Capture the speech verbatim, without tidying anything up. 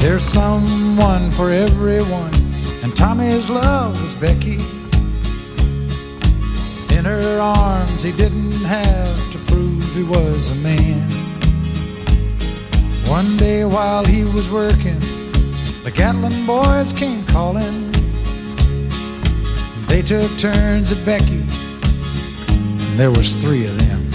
There's someone for everyone, and Tommy's love was Becky. In her arms he didn't have to prove he was a man. One day while he was working, the Gatlin boys came calling. They took turns at Becky, and there was three of them.